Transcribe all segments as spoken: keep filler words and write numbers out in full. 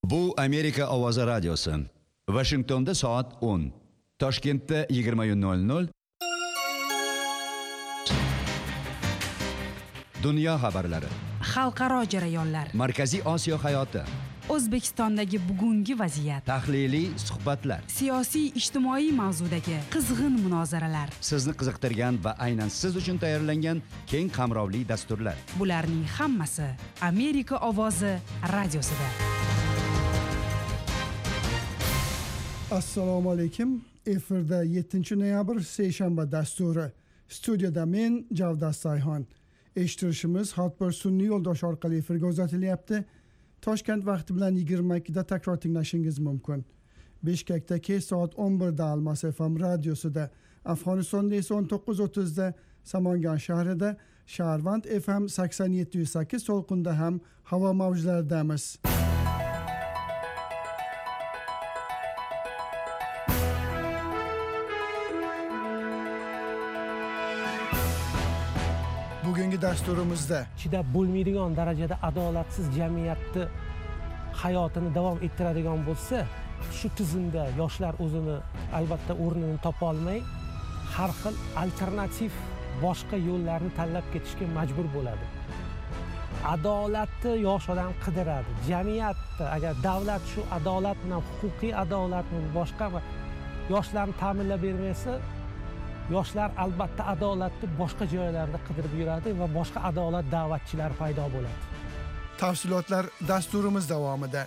Bu Amerika Ovozi radiosi. Washingtonda soat o'n, Toshkentda yigirma nol nol. Dunyo xabarlari, xalqaro jarayonlar, Markaziy Osiyo hayoti, O'zbekistondagi bugungi vaziyat, tahliliy suhbatlar, siyosiy ijtimoiy mavzudagi qizg'in munozaralar, sizni qiziqtirgan va aynan siz uchun tayyorlangan keng qamrovli dasturlar. Bularning hammasi Amerika Ovozi radiosida. Assalomu alaykum. Efirda yettinchi noyabr seshanba dasturi. Studiyada men Javdas Sayxon. Eshittirishimiz Hotbir sun'iy yo'ldosh orqali efirga uzatilyapti. Toshkent vaqti bilan yigirma ikkida takror tinglashingiz mumkin. Bishkekda kech soat o'n birda Almas F M radiosida, Afg'onistonda esa o'n to'qqiz o'ttizda Samangan shahrida, Sharvand F M sakson yetti nuqta sakkiz to'lqinda ham havo mavjlaridamiz. Bugungi dasturimizda chidab bo'lmaydigan darajada adolatsiz jamiyatni hayotini davom ettiradigan bo'lsa, shu tizimda yoshlar o'zini albatta o'rnini topa olmay, har xil alternativ boshqa yo'llarni tanlab ketishga majbur bo'ladi. Adolatni yosh odam qidiradi. Jamiyatda agar davlat shu adolat bilan, huquqiy adolatni boshqa yoshlarni ta'minlab bermasa, yoshlar albatta adolatni boshqa joylarda qidirib yuradi va boshqa adolat da'vatchilari paydo bo'ladi. Tafsilotlar dasturimiz davomida.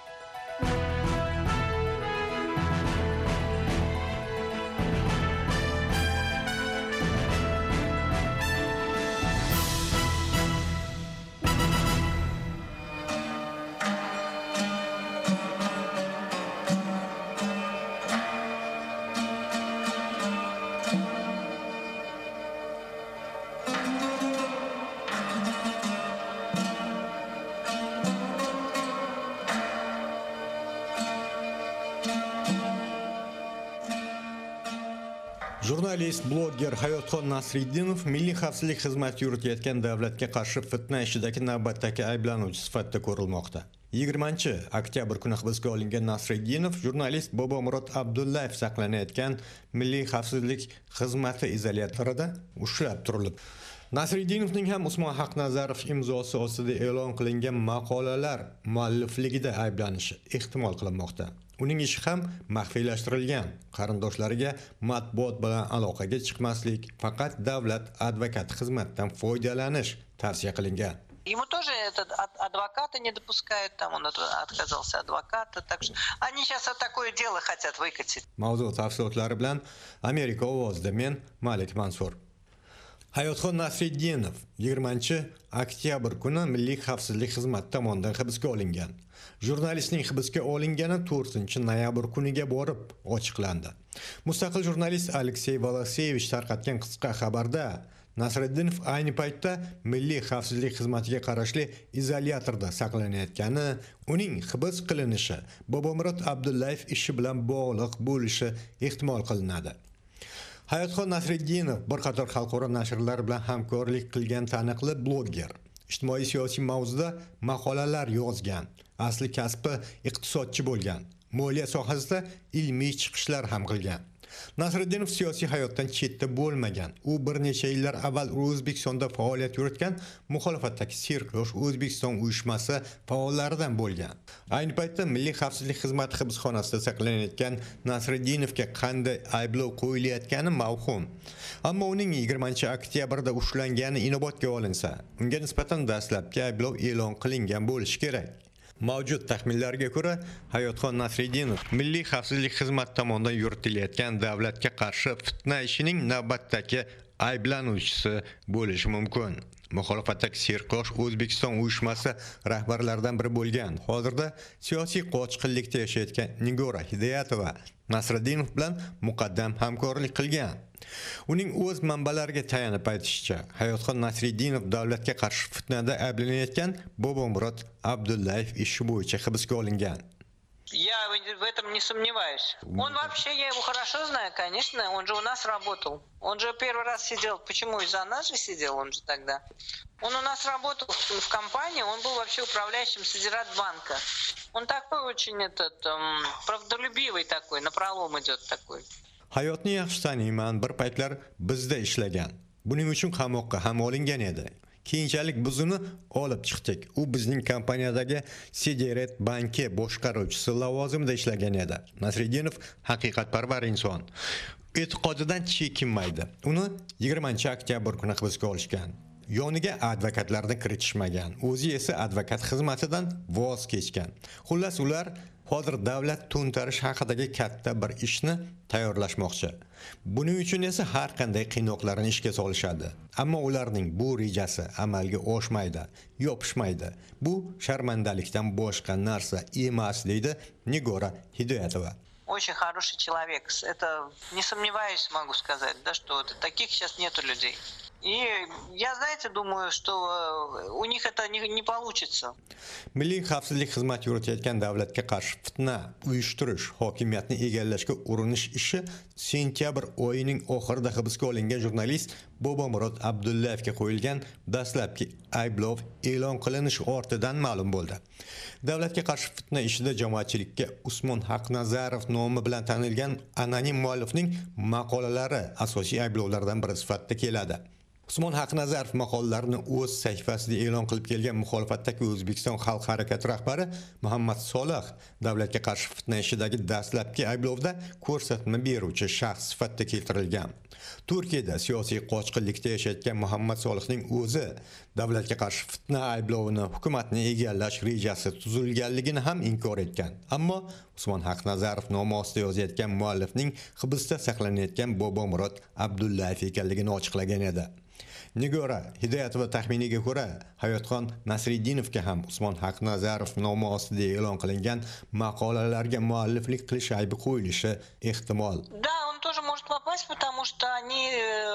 Jurnalist, blogger Hayotxon Nasriddinov milliy xavfsizlik xizmati yuritayotgan davlatga qarshi fitna ishidagi navbatdagi ayblanuvchi sifatida ko'rilmoqda. yigirmanchi oktyabr kuni hibsga olingan Nasriddinov jurnalist Bobomurod Abdullayev saqlanayotgan milliy xavfsizlik xizmati izolyatorida ushlab turilib. Nasriddinovning ham Usmon Haqnazarov imzosi ostida e'lon qilingan maqolalar muallifligida ayblanishi ehtimol qilinmoqda. Uning ishi ham maxfiylashtirilgan. Qarindoshlariga matbuot bilan aloqaga chiqmaslik, faqat davlat advokati xizmatidan foydalanish tavsiya qilingan. Ему тоже этот адвоката не допускают, там он отказался адвоката, так что они сейчас вот такое дело хотят выкатить. Mavzu tafsilotlari bilan Amerika Ovozida men Malik Mansur. Hayotxon Nasriddinov yigirmanchi oktyabr kuni Milliy xavfsizlik xizmati tomonidan hibsga olingan. Jurnalistning hibsga olingani to'rtinchi noyabr kuniga borib ochiqlandi. Mustaqil jurnalist Aleksey Voloseyevich tarqatgan qisqa xabarda Nasriddinov ayni paytda Milliy xavfsizlik xizmatiga qarashli izolyatorda saqlanayotgani, uning hibs qilinishi Bobomurod Abdullayev ishi bilan bog'liq bo'lishi ehtimol qilinadi. Hayotxon Nasriddinov bir qator xalqaro nashrlar bilan hamkorlik qilgan taniqli blogger. Ijtimoiy siyosiy mavzuda maqolalar yozgan. Asli kasbi iqtisodchi bo'lgan. Moliya sohasida ilmiy chiqishlar ham qilgan. Nasriddinov siyosiy hayotdan chetda bo'lmagan. U bir necha yillar avval O'zbekistonda faoliyat yuritgan muxolifatdagi Sirklosh O'zbekiston uyushmasi faollaridan bo'lgan. Ayni paytda Milliy xavfsizlik xizmati hibsxonasida saqlanayotgan Nasriddinovga qanday ayblov qo'yilayotgani mavhum. Ammo uning yigirmanchi oktyabrda ushlangani inobatga olinsa, unga nisbatan dastlabki ayblov e'lon qilingan bo'lishi kerak. Mavjud taxminlarga ko'ra, Hayotxon Nasriddinov Milliy xavfsizlik xizmati tomonidan yuritilayotgan davlatga qarshi fitna ishining navbatdagi ayblanuvchisi bo'lishi mumkin. Muxolifatdagi Sirklosh O'zbekiston uyushmasi rahbarlaridan biri bo'lgan, hozirda siyosiy qochqinlikda yashayotgan Nigora Hidoyatova Nasriddinov bilan muqaddam hamkorlik qilgan. Uning o'z manbalariga tayanib aytishicha, Hayotxon Nasriddinov davlatga qarshi fitnada ayblanayotgan Bobomurod Abdullayev ishi bo'yicha hibsga olingan. Я в этом не сомневаюсь. Он вообще, я его хорошо знаю, конечно, он же у нас работал. Он же первый раз сидел. Почему из-за нас же сидел он же тогда? Он у нас работал в компании, он был вообще управляющим Содиратбанка. Он такой очень этот, эм, правдолюбивый такой, напролом идет такой. Hayotni yaxshi taniyman, bir paytlar bizda ishlagan. Buning uchun qamoqqa ham olingan edi. Keyinchalik biz uni olib chiqdik. U bizning kompaniyadagi Sidirat banki boshqaruvchisi lavozimida ishlagan edi. Nasriddinov haqiqatparvar inson. E'tiqodidan chekinmaydi. Uni yigirmanchi oktyabr kuni hibsga olishgan. Yoniga advokatlarni kiritishmagan. O'zi esa advokat xizmatidan voz kechgan. Xullas ular hozir davlat to'ntarish haqidagi katta bir ishni tayyorlashmoqchi. Buning uchun esa har qanday qiynoqlarni ishga solishadi. Ammo ularning bu rejasi amalga oshmaydi, yopishmaydi. Bu sharmandalikdan boshqa narsa emas, deydi Nigora Hidoyatova. Очень хороший человек. Это не сомневаюсь, могу сказать, да, что вот таких сейчас нету людей. И я, знаете, думаю, что у них это не, не получится. Milliy xavfsizlik xizmati yuritayotgan davlatga qarshi fitna uyushtirish, hokimiyatni egallashga urinish ishi sentyabr oyining oxirida hibsga olingan jurnalist Bobomurod Abdullayevga qo'yilgan dastlabki ayblov e'lon qilinishi ortidan ma'lum bo'ldi. Davlatga qarshi fitna ishida jamoatchilikka Usmon Haqnazarov nomi bilan tanilgan anonim muallifning maqolalari asosiy ayblovlardan biri sifatida keladi. Usmon Haqnazarov maqolalarini o'z sahifasida e'lon qilib kelgan muxolifatdagi O'zbekiston xalq harakati rahbari Muhammad Solih davlatga qarshi fitna ishidagi dastlabki ayblovda ko'rsatma beruvchi shaxs sifatida keltirilgan. Turkiyada siyosiy qochqinlikda yashayotgan Muhammad Solihning o'zi davlatga qarshi fitna ayblovini hukumatni egallash rejasi tuzilganligini ham inkor etgan. Ammo Usmon Haqnazarov nomi ostida yozayotgan muallifning hibsda saqlanayotgan Bobomurod Abdullayev ekanligini ochiqlagan edi. Nigora Hidoyatova taxminiga ko'ra, Hayotxon Nasriddinovga ham Usmon Haqnazarov nomi ostida e'lon qilingan maqolalarga mualliflik qilish aybi qo'yilishi ehtimol. Да, он тоже может попасть, потому что они,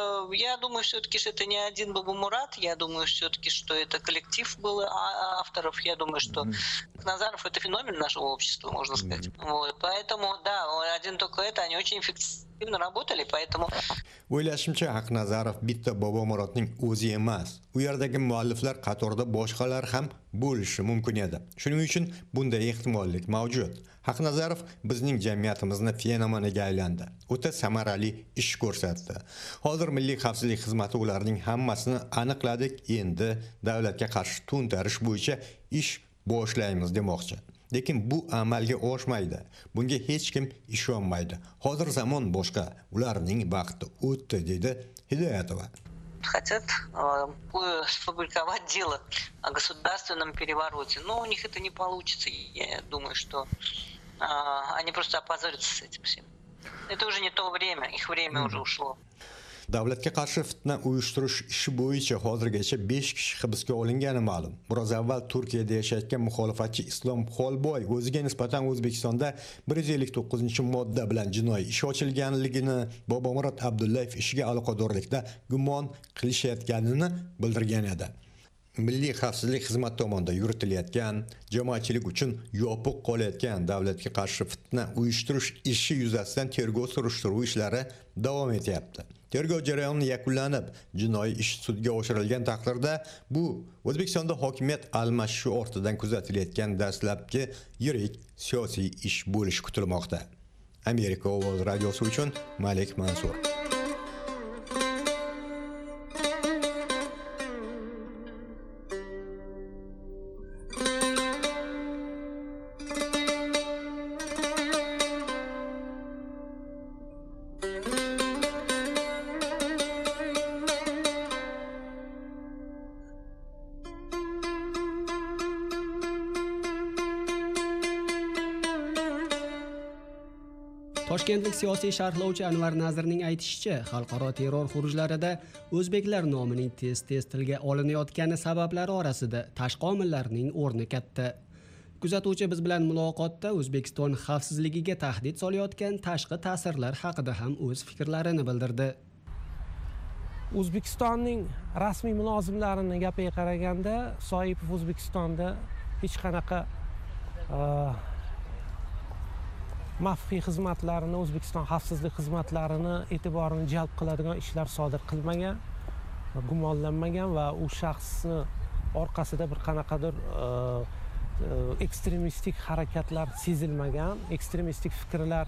я думаю, все-таки, что это не один Бабамурат, я думаю, все-таки, что это коллектив был авторов, я думаю, что Хақназаров это феномен нашего общества, можно сказать. Вот, поэтому, да, один только это, они очень эффективно работали, поэтому... O'ylashimcha, Haqnazarov bitta Bobomurodning o'zi emas. U yerdagi mualliflar qatorida boshqalar ham bo'lishi mumkin edi. Shuning uchun bunday ehtimollik mavjud. Haqnazarov bizning jamiyatimizni fenomeniga aylandi. O'ta samarali ish ko'rsatdi. Hozir Milliy xavfsizlik xizmati ularning hammasini aniqladik. Endi davlatga qarshi to'ntarish bo'yicha ish boshlaymiz demoqchi. Lekin bu amalga oshmaydi. Bunga hech kim ishonmaydi. Hozir zamon boshqa, ularning vaqti o'tdi, dedi Hidoyatova. Хотят э, сфабриковать дело о государственном перевороте. Но у них это не получится. Я думаю, что э, они просто опозорятся с этим всем. Это уже не то время, их время уже ушло. Davlatga qarshi fitna uyushtirish ishi bo'yicha hozirgacha besh kishi hibsga olingani ma'lum. Biroz avval Turkiyada yashayotgan muxolifatchi Islom Xolboy o'ziga nisbatan O'zbekistonda bir yuz ellik to'qqizinchi modda bilan jinoiy ish ochilganligini, Bobomurod Abdullayev ishiga aloqadorlikda gumon qilishayotganini bildirgan edi. Milliy xavfsizlik xizmati tomonidan yuritilayotgan, jamoatchilik uchun yopiq qolayotgan davlatga qarshi fitna uyushtirish ishi yuzasidan tergov surishtiruv ishlari davom etyapti. Tergov jarayoni yakunlanib, jinoiy ish sudga oshirilgan taqdirda bu O'zbekistonda hokimiyat almashishi ortidan kuzatilayotgan dastlabki yirik siyosiy ish bo'lishi kutilmoqda. Amerika Ovoz radiosi uchun Malik Mansur. Toshkentlik siyosiy sharhlovchi Anvar Nazirning aytishicha, xalqaro terror xurujlarida o'zbeklar nomining tez-tez tilga olinayotgani sabablari orasida tashqi omillarning o'rni katta. Kuzatuvchi biz bilan muloqotda O'zbekiston xavfsizligiga tahdid solayotgan tashqi ta'sirlar haqida ham o'z fikrlarini bildirdi. O'zbekistonning rasmiy mulozimlarini gapiga qaraganda, Soipov O'zbekistonda hech qanaqa maxfiy xizmatlarini, O'zbekiston xavfsizlik xizmatlarini e'tiborini jalb qiladigan ishlar sodir qilmagan. gumonlanmagan va u shaxsni orqasida bir qanaqadir ekstremistik harakatlar sezilmagan, ekstremistik fikrlar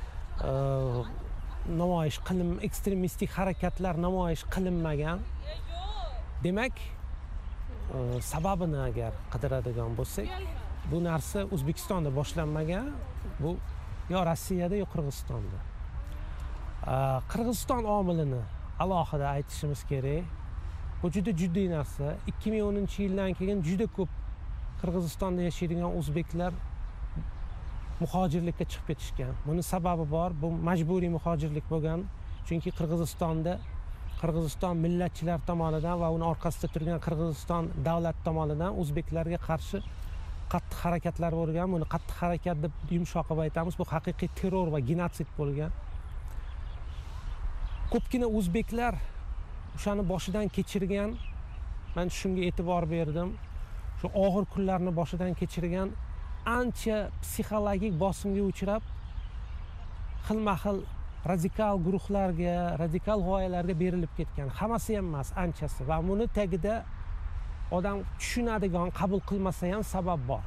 namoyish qilim ekstremistik harakatlar namoyish qilinmagan. Demak, sababini agar qidiradigan bo'lsak, bu narsa O'zbekistonda boshlanmagan, bu yo Rossiyada yo Qirg'izistonda. Qirg'iziston omilini alohida aytishimiz kerak. Bu juda jiddiy narsa. ikki ming o'ninchi yildan keyin juda ko'p Qirg'izistonda yashaydigan o'zbeklar muhojirlikka chiqib ketishgan. Buning sababi bor. Bu majburiy muhojirlik bo'lgan. Chunki Qirg'izistonda Qirg'iziston millatchilar tomonidan va uning orqasida turgan Qirg'iziston davlat tomonidan o'zbeklarga qarshi qattiq harakatlar bo'lgan. Buni qattiq harakat deb yumshoq qilib aytamiz. Bu haqiqiy terror va genotsid bo'lgan. Ko'pgina o'zbeklar o'shani boshidan kechirgan, men shunga e'tibor berdim. Shu og'ir kunlarni boshidan kechirgan, ancha psixologik bosimga uchrab, xilma-xil radikal guruhlarga, radikal g'oyalarga berilib ketgan. Hammasi ham emas, anchasi. Va buni tagida odam tushunadigan, qabul qilmasa ham sabab bor.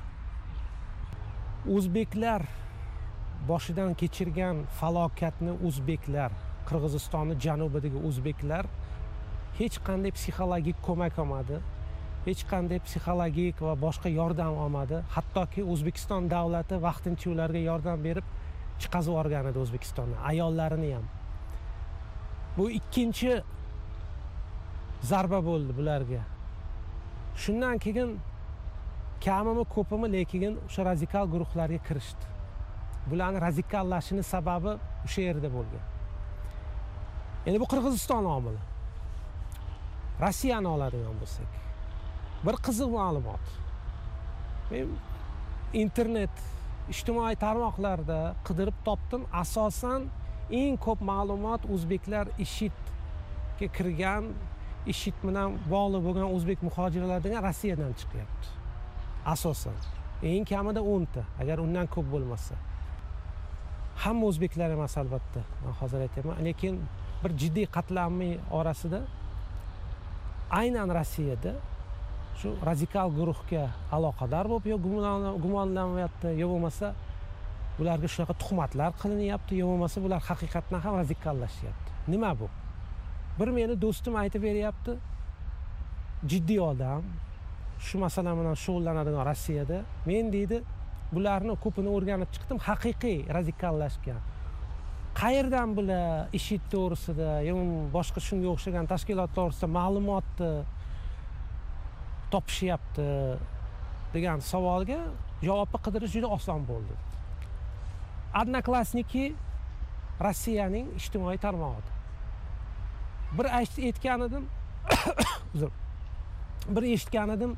O'zbeklar boshidan kechirgan falokatni o'zbeklar, Qirg'izistonning janubidagi o'zbeklar hech qanday psixologik ko'mak olmadi, hech qanday psixologik va boshqa yordam olmadi. Hattoki O'zbekiston davlati vaqtincha ularga yordam berib chiqazib yuborgan edi O'zbekistonni, ayollarini ham. Bu ikkinchi zarba bo'ldi bularga. Shundan keyin kamimi ko'pimi lekin o'sha radikal guruhlarga kirishdi. Bularning radikallashining sababi o'sha yerda bo'lgan. Endi bu Qirg'iziston omili. Rossiyani oladigan bo'lsak, bir qiziq ma'lumot. Men internet, ijtimoiy tarmoqlarda qidirib topdim. Asosan eng ko'p ma'lumot o'zbeklar IShIDga kirgan, IShID bilan bog'liq bo'lgan o'zbek muhojirlaridan Rossiyadan chiqyapti. Asosan eng kamida o'nta, agar undan ko'p bo'lmasa. Hamma o'zbeklar emas albatta, men hozir aytaman, lekin bir jiddiy qatlamning orasida aynan Rossiyada shu radikal guruhga aloqador bo'lib yo gumonlanmayapti, yo bo'lmasa ularga shunaqa tuhmatlar qilinyapti, yo bo'lmasa ular haqiqatdan ham radikallashyapti. Nima bu? Bir meni do'stim aytib beryapti. Jiddiy odam, shu masala bilan shug'ullanadigan Rossiyada. Men deydi, bularni ko'pini o'rganib chiqdim, haqiqiy radikallashgan. Qayerdan bular IShID to'g'risida, yo boshqa shunga o'xshagan tashkilot to'g'risida ma'lumotni topishyapti degan savolga javobni qidirish juda oson bo'ldi. Odnoklassniki Rossiyaning ijtimoiy tarmog'i. Bir aytgan edim, uzr. Bir eshitgan edim,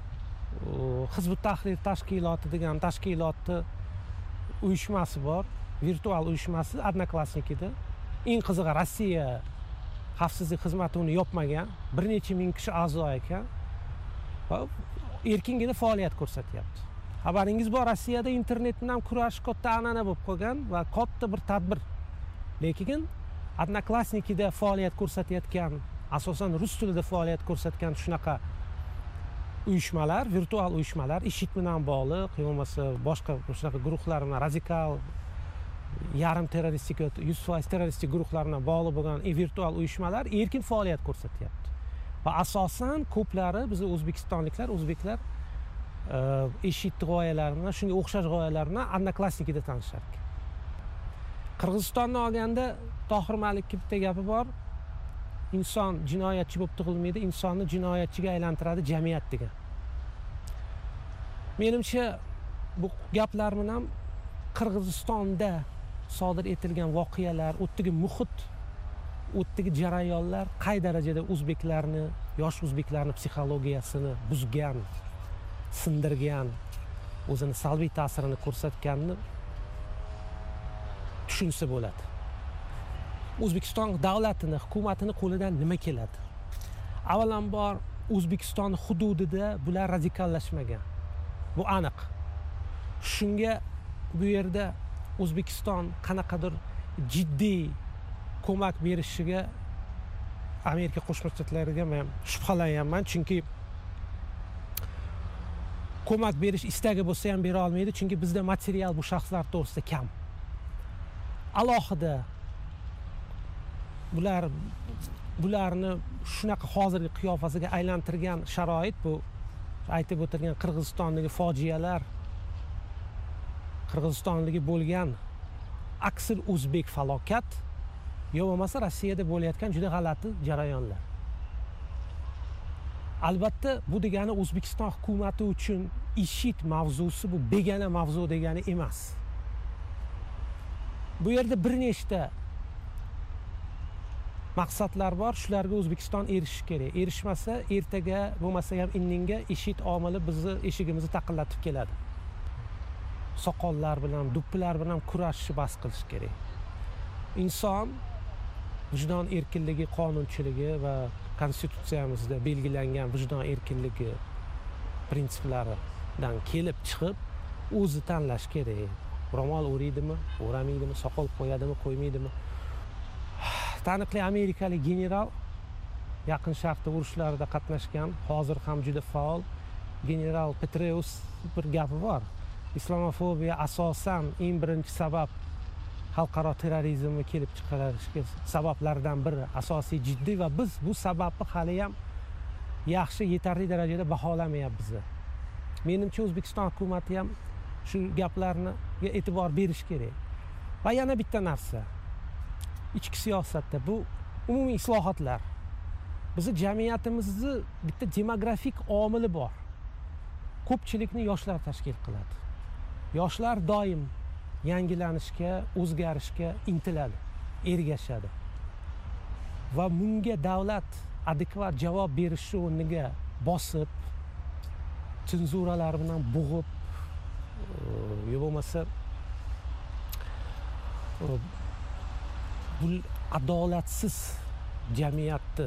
Hizb ut-Tahrir tashkiloti degan tashkilotni uyushmasi bor, virtual uyushmasi Odnoklassnikida. Eng qizig'i Rossiya xavfsizlik xizmati uni yopmagan, bir necha ming kishi a'zo ekan. Erkingina faoliyat ko'rsatyapti. Xabaringiz bor, Rossiyada internet bilan kurash katta an'ana bo'lib qolgan va katta bir tadbir. Lekin Odnoklassnikida faoliyat ko'rsatayotgan, asosan rus tilida faoliyat ko'rsatgan shunaqa uyushmalar, virtual uyushmalar, IShID bilan bog'liq, bo'lmasa boshqa shunaqa guruhlar bilan radikal yarim terroristik, yuz foiz terroristik guruhlar bilan bog'liq bo'lgan virtual uyushmalar erkin faoliyat ko'rsatyapti. Va asosan ko'plari biz o'zbekistonliklar, o'zbeklar IShID g'oyalarini, shunga o'xshash g'oyalarni Odnoklassnikida tanishar ekan. Qirg'izistonni olganda Tohir Malikning bitta gapi bor. Inson jinoyatchi bo'lib tug'ilmaydi, insonni jinoyatchiga aylantiradi jamiyat degan. Menimcha bu gaplar bilan Qirg'izistonda sodir etilgan voqealar, o'tdagi muhit, o'tdagi jarayonlar qay darajada o'zbeklarni, yosh o'zbeklarni psixologiyasini buzgan, sindirgan, o'zini salbiy ta'sirini ko'rsatganini tushunsa bo'ladi. O'zbekiston davlatini, hukumatini qo'lidan nima keladi? Avvalambor O'zbekiston hududida bular radikallashmagan. Bu aniq. Shunga bu yerda O'zbekiston qanaqadir jiddiy ko'mak berishiga Amerika Qo'shma Shtatlariga men shubhalanyapman, chunki ko'mak berish istagi bo'lsa ham bera olmaydi, chunki bizda material bu shaxslar to'g'risida kam. Alohida bular bularni shunaqa hozirgi qiyofasiga aylantirgan sharoit bu aytib o'tirgan Qirg'izistondagi fojialar, Qirg'izistondagi bo'lgan aksir o'zbek falokat yo bo'lmasa Rossiyada bo'layotgan juda g'alati jarayonlar. Albatta bu degani O'zbekiston hukumati uchun IShID mavzusi bu begona mavzu degani emas. Bu yerda bir nechta maqsadlar bor, shularga O'zbekiston erishishi kerak. Erishmasa, ertaga bo'lmasa ham indinga IShID omili bizni eshigimizni taqillatib keladi. Soqollar bilan, do'ppilar bilan kurashishni bas qilish kerak. Inson vijdon erkinligi, qonunchiligi va konstitutsiyamizda belgilangan vijdon erkinligi prinsiplaridan kelib chiqib o'zi tanlash kerak. Ro'mol o'raydimi, o'ramaydimi, soqol qo'yadimi, qo'ymaydimi? Taniqli amerikalik general Yaqin Sharqda urushlarda qatnashgan, hozir ham juda faol general Petraeus bir gapi bor. Islomofobiya asosan eng birinchi sabab xalqaro terrorizmni kelib chiqarishga sabablardan biri, asosiy jiddiy va biz bu sababni hali ham yaxshi, yetarli darajada baholamayapmiz. Menimcha O'zbekiston hukumati ham shu gaplarga e'tibor berish kerak. Va yana bitta narsa. Ichki siyosatda bu umumiy islohotlar. Bizning jamiyatimizni bitta demografik omili bor. Ko'pchilikni yoshlar tashkil qiladi. Yoshlar doim yangilanishga, o'zgarishga intiladi, ergashadi. Va bunga davlat adekvat javob berishi o'rniga bosib, senzuralar bilan bo'g'ib, yo bo'lmasa bu adolatsiz jamiyatni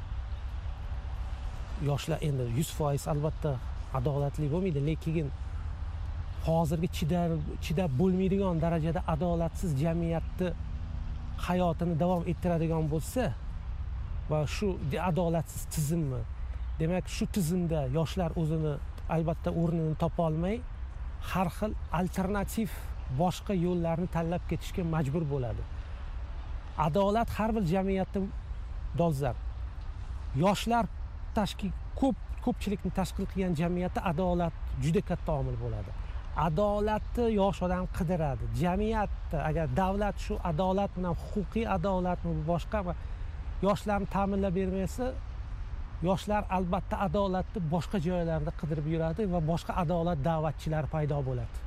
yoshlar endi yuz foiz albatta adolatli bo'lmaydi, lekin hozirgi chidab chidab bo'lmaydigan darajada adolatsiz jamiyatni hayotini davom ettiradigan bo'lsa va shu adolatsiz tizimni, demak shu tizimda yoshlar o'zini albatta o'rnini topa olmay, har xil alternativ boshqa yo'llarni tanlab ketishga majbur bo'ladi. Adolat har bir jamiyatda dolzarb. Yoshlar tashkil ko'p ko'pchilikni tashkil qilgan jamiyatda adolat juda katta omil bo'ladi. Adolatni yosh odam qidiradi. Jamiyatda agar davlat shu adolat bilan, huquqiy adolatni boshqa yoshlarni ta'minlab bermasa, yoshlar albatta adolatni boshqa joylarda qidirib yuradi va boshqa adolat da'vatchilari paydo bo'ladi.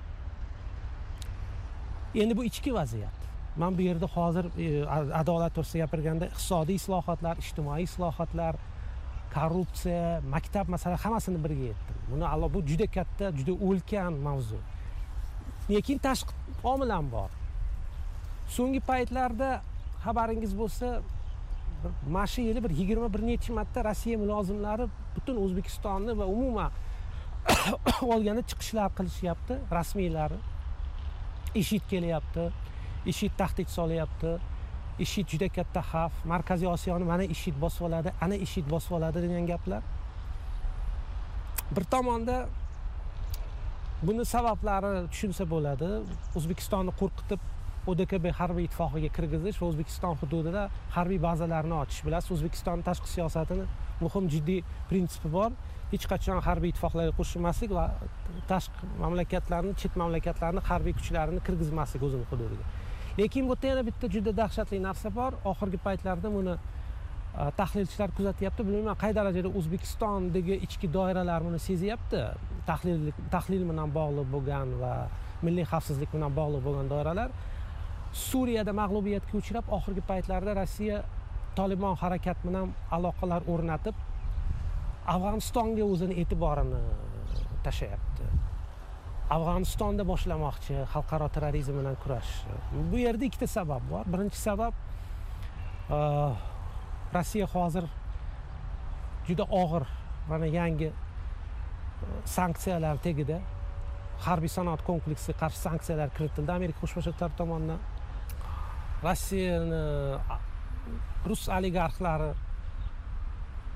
Endi bu ichki vaziyat. Men bu yerda hozir adolat to'g'risida gapirganda iqtisodiy islohotlar, ijtimoiy islohotlar, korrupsiya, maktab masalasi hammasini birga yetdim. Buni alloh bu juda katta, juda o'lkan mavzu. Lekin tashqi omil ham bor. So'nggi paytlarda xabaringiz bo'lsa, mana shu yili bir yigirma bir necha marta Rossiya mulozimlari butun O'zbekistonni va umuman olganda chiqishlar qilishyapti, rasmiylari. IShID kelyapti, IShID tahdid solyapti, IShID juda katta xavf, Markaziy Osiyoni mana IShID bosib oladi, ana IShID bosib oladi degan gaplar. Bir tomonda buni sabablari tushunsa bo'ladi. O'zbekistonni qo'rqitib O D K B harbiy ittifoqiga kirgizish va O'zbekiston hududida harbiy bazalarni ochish. Bilasiz, O'zbekiston tashqi siyosatining muhim jiddiy prinsipi bor. Hech qachon harbiy ittifoqlarga qo'shilmaslik va tashqi mamlakatlarni, chet mamlakatlarni harbiy kuchlarini kirgizmaslik o'zining hududiga. Lekin bu yerda yana bitta juda dahshatli narsa bor. Oxirgi paytlarda buni tahlilchilar kuzatyapti. Bilmayman qay darajada O'zbekistondagi ichki doiralar buni sezyapti. Tahlil tahlil bilan bog'liq bo'lgan va milliy xavfsizlik bilan bog'liq bo'lgan doiralar Suriyada mag'lubiyatga uchrab, oxirgi paytlarda Rossiya Taliban harakati bilan aloqalar o'rnatib, Afg'onistonga o'zini e'tiborini tashlayapti. Afg'onistonda boshlamoqchi xalqaro terrorizm bilan kurash. Bu yerda ikkita sabab bor. Birinchi sabab Rossiya hozir juda og'ir mana yangi sanksiyalar tegida harbiy sanoat kompleksiga qarshi sanksiyalar kiritildi Amerika Qo'shma Shtatlari tomonidan. Rossiyani rus oligarxlari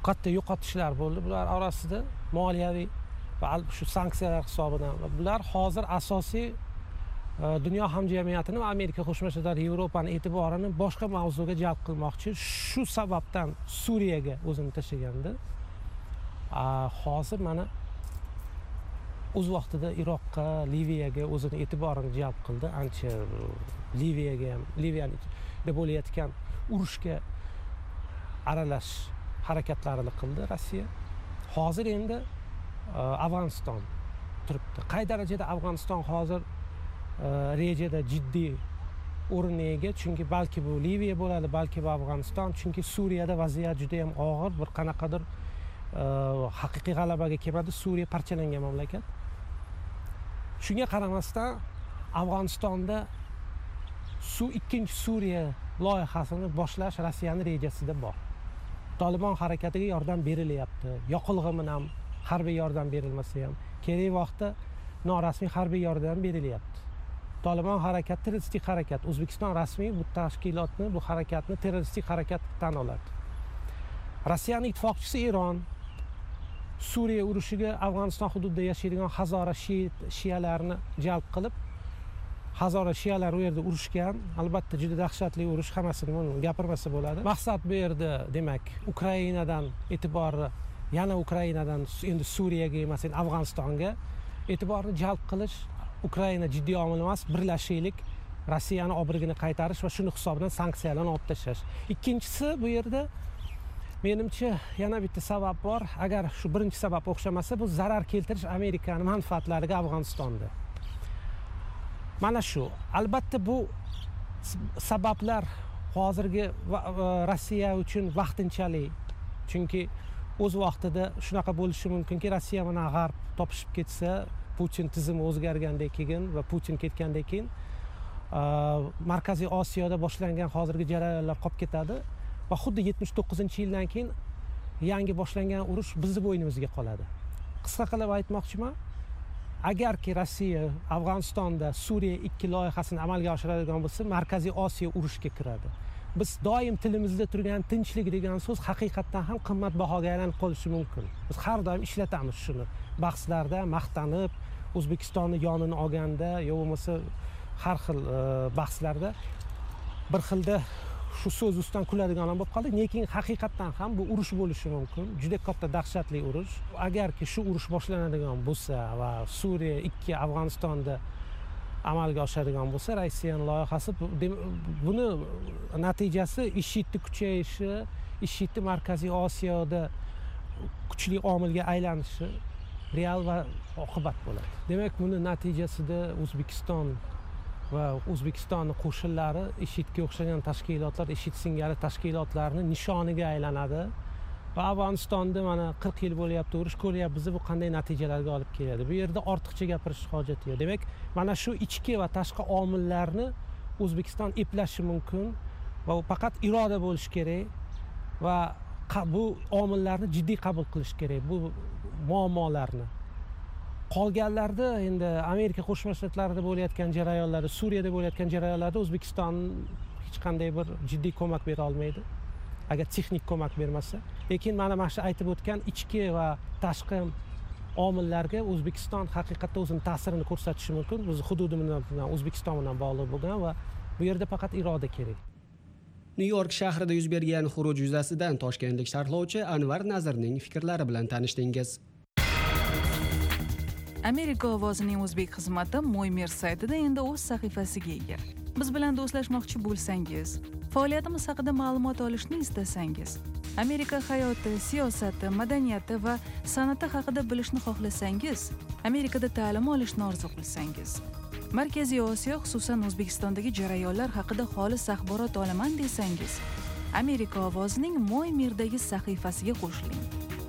katta yo'qotishlar bo'ldi. Bular orasida moliyaviy va shu sanksiyalar hisobidan. Bular hozir asosiy dunyo hamjamiyatini va Amerika Qo'shma Shtatlar, Yevropani e'tiborini boshqa mavzuga jalb qilmoqchi. Shu sababdan Suriyaga o'zini tashlaganda hozir mana o'z vaqtida Iroqqa, Liviyaga o'zini e'tiborini jalb qildi. Ancha Liviyaga ham, Liviyada bo'layotgan urushga aralash harakatlarini qildi Rossiya. Hozir endi Afg'oniston turibdi. Qay darajada Afg'oniston hozir rejada jiddiy o'ringa ega, chunki balki bu Liviya bo'ladi, balki bu Afg'oniston, chunki Suriyada vaziyat juda ham og'ir, bir qanaqadir haqiqiy g'alabaga kelmadi. Suriya parchalangan mamlakat. Shunga qaramasdan Afg'onistonda su ikkinchi Suriya loyihasini boshlash Rossiyaning rejasida bor. Tolibon harakatiga yordam berilyapti. Yoqilg'i bilan harbiy yordam berilmasa ham, kerak vaqtda norasmiy harbiy yordam berilyapti. Tolibon harakati terroristik harakat. O'zbekiston rasmiy bu tashkilotni, bu harakatni terroristik harakat tan oladi. Rossiyaning ittifoqchisi Eron Suriya urushiga Afg'oniston hududida yashaydigan Hazora shiyalarini jalb qilib, Hazora shiyalar u yerda urushgan. Albatta juda dahshatli urush, hammasini gapirmasa bo'ladi. Maqsad bu yerda, demak, Ukrainadan e'tiborni, yana Ukrainadan endi Suriyaga emas, endi Afg'onistonga e'tiborni jalb qilish. Ukraina jiddiy omil emas, birlashaylik, Rossiyani obrigini qaytarish va shuni hisobidan sanksiyalarni olib tashlash. Ikkinchisi, bu yerda menimcha yana bitta sabab bor. Agar shu birinchi sabab o'xshamasa, bu zarar keltirish Amerikaning manfaatlariga Afg'onistonda. Mana shu. Albatta bu sabablar hozirgi Rossiya uchun vaqtinchalik. Chunki o'z vaqtida shunaqa bo'lishi mumkinki, Rossiya bilan G'arb topishib ketsa, Putin tizimi o'zgargandan keyin va Putin ketgandan keyin Markaziy Osiyoda boshlangan hozirgi jarayonlar qolib ketadi va xuddi yetmish to'qqizinchi yildan keyin yangi boshlangan urush bizni bo'ynimizga qoladi. Qisqa qilib aytmoqchiman, agarki Rossiya Afg'onistonda Suriya ikki loyihasini amalga oshiradigan bo'lsa, Markaziy Osiyo urushga kiradi. Biz doim tilimizda turgan tinchlik degan so'z haqiqatdan ham qimmatbahoga aylanib qolishi mumkin. Biz har doim ishlatamiz shuni. Bahslarda maqtanib, O'zbekistonni yonini olganda, yo bo'lmasa har xil bahslarda bir xilda shu so'z ustidan kuladigan ham bo'lib qoldik. Lekin haqiqatdan ham bu urush bo'lishi mumkin. Juda katta dahshatli urush. Agarki shu urush boshlanadigan bo'lsa va Suriya ikki Afg'onistonda amalga oshadigan bo'lsa, Rossiyaning loyihasi, buni natijasi IShIDning kuchayishi, IShIDning Markaziy Osiyoda kuchli omilga aylanishi real va oqibat bo'ladi. Demak, buni natijasida O'zbekiston va O'zbekistonning qo'shinlari IShIDga o'xshagan tashkilotlar, IShID singari tashkilotlarning nishoniga aylanadi va Afg'onistonda mana qirq yil bo'lyapti urush, ko'ryapmiz bu qanday natijalarga olib keladi. Bu yerda ortiqcha gapirish hojati yo'q. Demak, mana shu ichki va tashqi omillarni O'zbekiston eplashi mumkin va faqat iroda bo'lishi kerak va bu omillarni jiddiy qabul qilish kerak, bu muammolarni. Qolganlarda endi Amerika Qo'shma Shtatlarida bo'layotgan jarayonlarda, Suriyada bo'layotgan jarayonlarda O'zbekiston hech qanday bir jiddiy ko'mak bera olmaydi, agar texnik ko'mak bermasa. Lekin mana mana shu aytib o'tgan ichki va tashqi omillarga O'zbekiston haqiqatda o'zining ta'sirini ko'rsatishi mumkin. Biz hududimiz bilan O'zbekiston bilan bog'liq bo'lgan va bu yerda faqat iroda kerak. Nyu-York shahrida yuz bergan xuruj yuzasidan toshkentlik sharhlovchi Anvar Nazirning fikrlari bilan tanishdingiz. Amerika ovozining o'zbek xizmati Mo'ymir saytida endi o'z sahifasiga ega. Biz bilan do'stlashmoqchi bo'lsangiz, faoliyatimiz haqida ma'lumot olishni istasangiz, Amerika hayoti, siyosati, madaniyati va san'ati haqida bilishni xohlasangiz, Amerikada ta'lim olishni orzu qilsangiz, Markaziy Osiyo, xususan O'zbekistondagi jarayonlar haqida xolis axborot olaman desangiz, Amerika ovozining Mo'ymirdagi sahifasiga qo'shiling.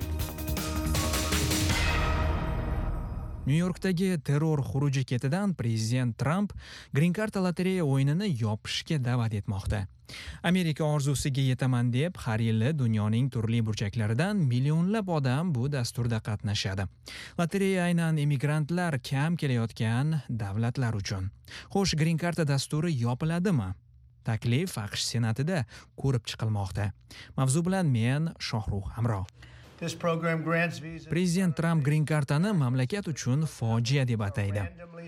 Nyu-Yorkdagi terror xuruji ketidan prezident Trump Green Card lotereya o'yinini yopishga da'vat etmoqda. Amerika orzusiga yetaman deb har yili dunyoning turli burchaklaridan millionlab odam bu dasturda qatnashadi. Lotereya aynan immigrantlar kam kelayotgan davlatlar uchun. Xo'sh, Green Card dasturi yopiladimi? Taklif AQSh senatida ko'rib chiqilmoqda. Mavzu bilan men Shohruh Hamro. Prezident Trump Green Card'ni mamlakat uchun fojia deb ataydi.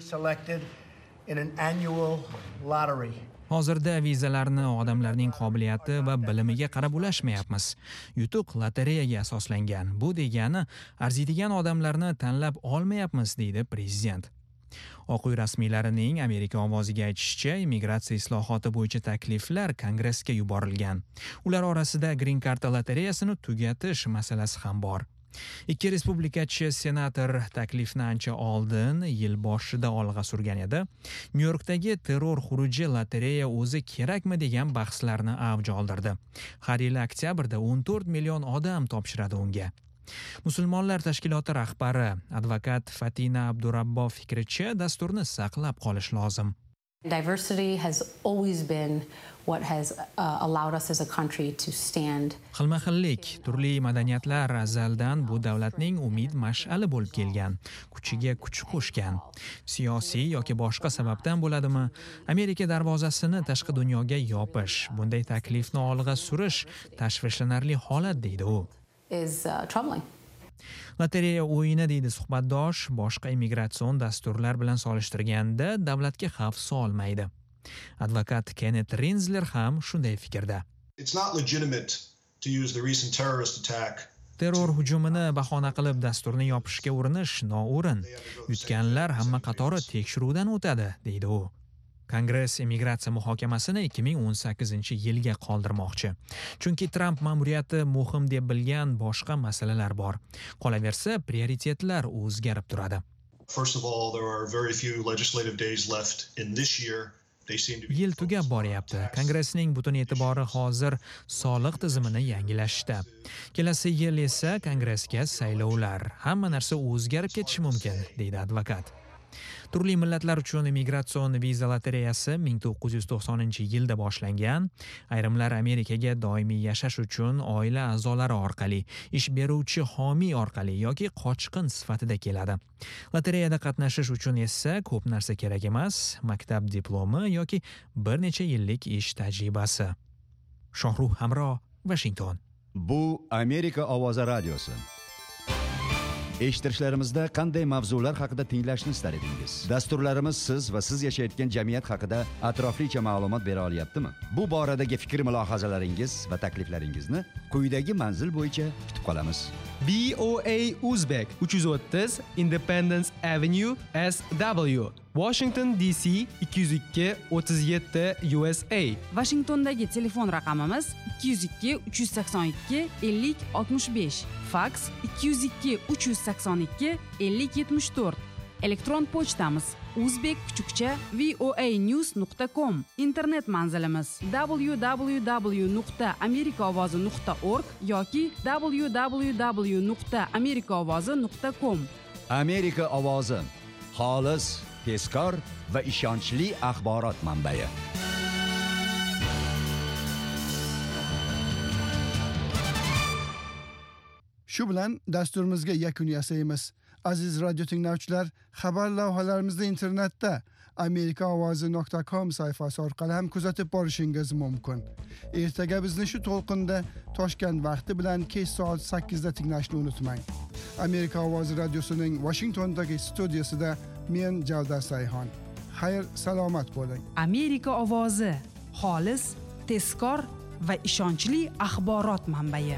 Hozirda vizalarni odamlarning qobiliyati va bilimiga qarab ulashmayapmiz. Yutuq lotereyaga asoslangan. Bu degani arziydigan odamlarni tanlab olmayapmiz, deydi prezident. Oq uy rasmiylarining Amerika ovoziga aytishicha, immigratsiya islohoti bo'yicha takliflar Kongressga yuborilgan. Ular orasida Green Card lotereyasini tugatish masalasi ham bor. Ikki respublikachi senator taklifni ancha oldin yil boshida olg'a surgan edi. Nyu-Yorkdagi terror xuruji lotereya o'zi kerakmi degan bahslarni avj oldirdi. Har yili oktyabrda o'n to'rt million odam topshiradi unga. Musulmonlar tashkiloti rahbari advokat Fatina Abdurabbo fikricha, dasturni saqlab qolish lozim. Diversity has always been what has uh, allowed us as a country to stand. Xilma-xillik, turli madaniyatlar azaldan bu davlatning umid mash'ali bo'lib kelgan, kuchiga kuch qo'shgan. Siyosiy yoki boshqa sababdan bo'ladimi, Amerika darvozasini tashqi dunyoga yopish, bunday taklifni olg'a surish tashvishlanarli holat, deydi u. Is uh, troubling. Lotereya o'yini, deydi suhbatdosh, boshqa immigratsion dasturlar bilan solishtirganda davlatga xavf solmaydi. Advokat Kenneth Rinzler ham shunday fikrda. It's not legitimate to use the recent terrorist attack. Terror hujumini bahona qilib dasturni yopishga urinish noo'rin. Yutganlar hamma qatori tekshiruvdan o'tadi, deydi u. Kongress immigratsiya muhokamasini ikki ming o'n sakkizinchi yilga qoldirmoqchi. Chunki Trump ma'muriyati muhim deb bilgan boshqa masalalar bor. Qolaversa, prioritetlar o'zgarib turadi. First of all, there are very few legislative days left in this year. They seem to be Yil tugab boryapti. Kongressning butun e'tibori hozir soliq tizimini yangilashda. Kelasi yil esa Kongressga saylovlar. Hamma narsa o'zgarib ketishi mumkin, deydi advokat. Turli millatlar uchun immigratsion viza lotereyasi ming to'qqiz yuz to'qsoninchi yilda boshlangan. Ayrimlar Amerikaga doimiy yashash uchun oila a'zolari orqali, ish beruvchi homiy orqali yoki qochqin sifatida keladi. Lotereyada qatnashish uchun esa ko'p narsa kerak emas, maktab diplomi yoki bir necha yillik ish tajribasi. Shohruh Hamro, Washington. Bu Amerika ovozi radiosi. Eshittirishlarimizda qanday mavzular haqida tinglashni istar edingiz? Dasturlarimiz siz va siz yashayotgan jamiyat haqida atroflicha ma'lumot bera olyaptimi? Bu boradagi fikr mulohazalaringiz va takliflaringizni quyidagi manzil bo'yicha kutib qolamiz. V O A Uzbek uch yuz o'ttiz Independence Avenue S W Washington D C ikki yuz ikki o'ttiz yetti U S A. Washingtondagi telefon raqamimiz ikki yuz ikki uch yuz sakson ikki ellik oltmish besh. Faks ikki yuz ikki uch yuz sakson ikki ellik yetmish to'rt. Elektron pochtamiz uzbek kuchukcha voanews nuqta com. Internet manzilimiz w w w nuqta amerikaovozi nuqta org yoki w w w nuqta amerikaovozi nuqta com. Amerika ovozi, xolis, tezkor va ishonchli axborot manbai. Shu bilan dasturimizga yakun yasaymiz. Aziz radio tinglovchilar, xabar lavhalarimizni internetda amerika ovozi nuqta com sayfasi orqali ham kuzatib borishingiz mumkin. Ertaga bizni shu to'lqinda Toshkent vaqti bilan kech soat sakkizda tinglashni unutmang. Amerika ovozi radiosining Washingtondagi studiyasida men Javdar Sayhon. Xayr, salomat bo'ling. Amerika ovozi, xolis, tezkor va ishonchli axborot manbai.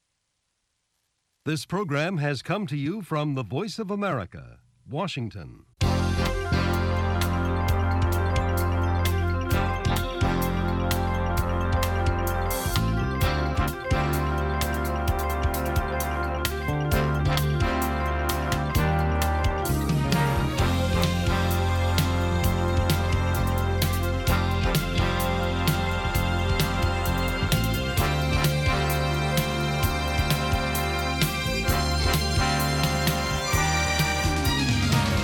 This program has come to you from the Voice of America, Washington.